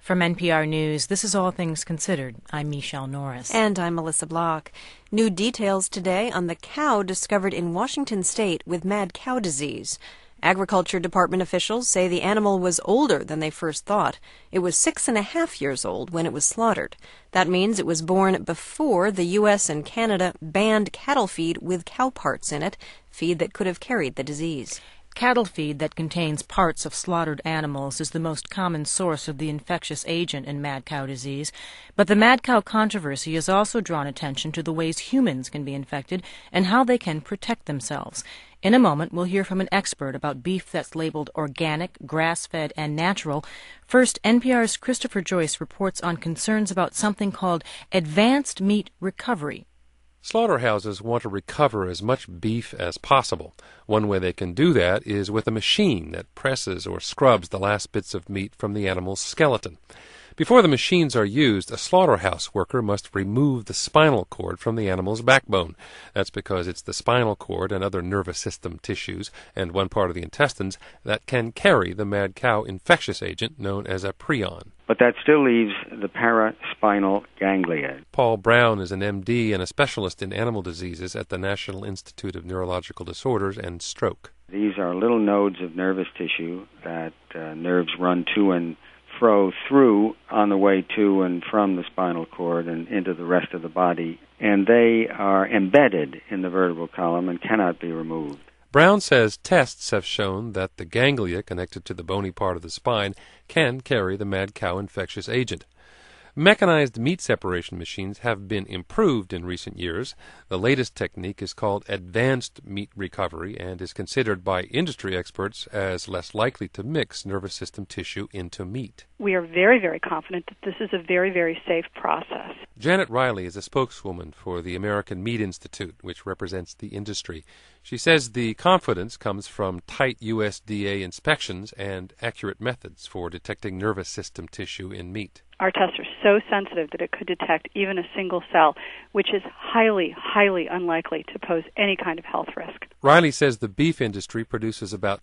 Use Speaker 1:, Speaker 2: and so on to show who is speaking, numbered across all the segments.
Speaker 1: From NPR News, this is All Things Considered. I'm Michelle Norris.
Speaker 2: And I'm Melissa Block. New details today on the cow discovered in Washington state with mad cow disease. Agriculture Department officials say the animal was older than they first thought. It was 6.5 years old when it was slaughtered. That means it was born before the U.S. and Canada banned cattle feed with cow parts in it, feed that could have carried the disease.
Speaker 1: Cattle feed that contains parts of slaughtered animals is the most common source of the infectious agent in mad cow disease. But the mad cow controversy has also drawn attention to the ways humans can be infected and how they can protect themselves. In a moment, we'll hear from an expert about beef that's labeled organic, grass-fed, and natural. First, NPR's Christopher Joyce reports on concerns about something called advanced meat recovery.
Speaker 3: Slaughterhouses want to recover as much beef as possible. One way they can do that is with a machine that presses or scrubs the last bits of meat from the animal's skeleton. Before the machines are used, a slaughterhouse worker must remove the spinal cord from the animal's backbone. That's because it's the spinal cord and other nervous system tissues and one part of the intestines that can carry the mad cow infectious agent known as a prion.
Speaker 4: But that still leaves the paraspinal ganglia.
Speaker 3: Paul Brown is an MD and a specialist in animal diseases at the National Institute of Neurological Disorders and Stroke.
Speaker 4: These are little nodes of nervous tissue that nerves run to and fro through on the way to and from the spinal cord and into the rest of the body, and they are embedded in the vertebral column and cannot be removed.
Speaker 3: Brown says tests have shown that the ganglia connected to the bony part of the spine can carry the mad cow infectious agent. Mechanized meat separation machines have been improved in recent years. The latest technique is called advanced meat recovery and is considered by industry experts as less likely to mix nervous system tissue into meat.
Speaker 5: We are very, very confident that this is a very, very safe process.
Speaker 3: Janet Riley is a spokeswoman for the American Meat Institute, which represents the industry. She says the confidence comes from tight USDA inspections and accurate methods for detecting nervous system tissue in meat.
Speaker 5: Our tests are so sensitive that it could detect even a single cell, which is highly, highly unlikely to pose any kind of health risk.
Speaker 3: Riley says the beef industry produces about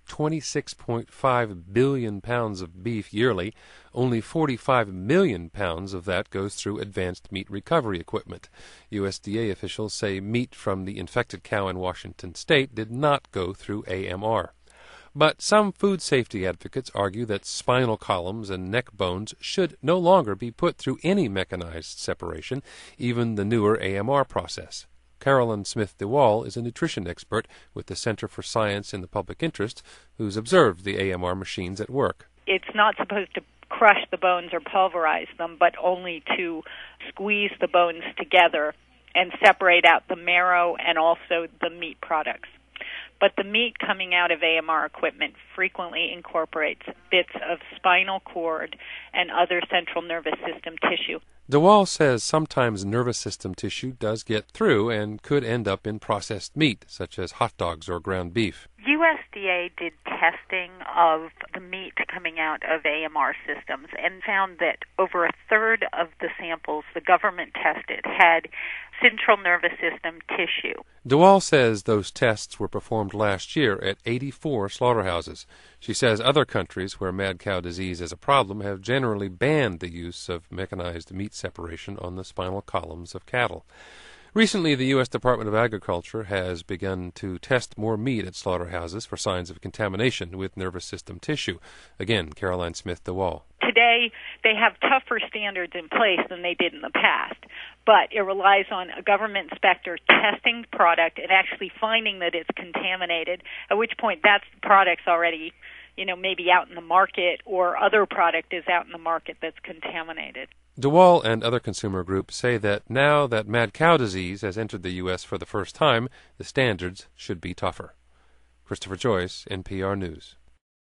Speaker 3: 26.5 billion pounds of beef yearly. Only 45 million pounds of that goes through advanced meat recovery equipment. USDA officials say meat from the infected cow in Washington state did not go through AMR. But some food safety advocates argue that spinal columns and neck bones should no longer be put through any mechanized separation, even the newer AMR process. Carolyn Smith DeWall is a nutrition expert with the Center for Science in the Public Interest who's observed the AMR machines at work.
Speaker 6: It's not supposed to crush the bones or pulverize them, but only to squeeze the bones together and separate out the marrow and also the meat products. But the meat coming out of AMR equipment frequently incorporates bits of spinal cord and other central nervous system tissue.
Speaker 3: DeWall says sometimes nervous system tissue does get through and could end up in processed meat, such as hot dogs or ground beef.
Speaker 6: USDA did testing of the meat coming out of AMR systems and found that over a third of the samples the government tested had central nervous system tissue.
Speaker 3: DeWall says those tests were performed last year at 84 slaughterhouses. She says other countries where mad cow disease is a problem have generally banned the use of mechanized meat separation on the spinal columns of cattle. Recently, the U.S. Department of Agriculture has begun to test more meat at slaughterhouses for signs of contamination with nervous system tissue. Again, Caroline Smith DeWall.
Speaker 6: Today, they have tougher standards in place than they did in the past, but it relies on a government inspector testing the product and actually finding that it's contaminated, at which point that product's already, maybe out in the market, or other product is out in the market that's contaminated.
Speaker 3: DeWall and other consumer groups say that now that mad cow disease has entered the U.S. for the first time, the standards should be tougher. Christopher Joyce, NPR News.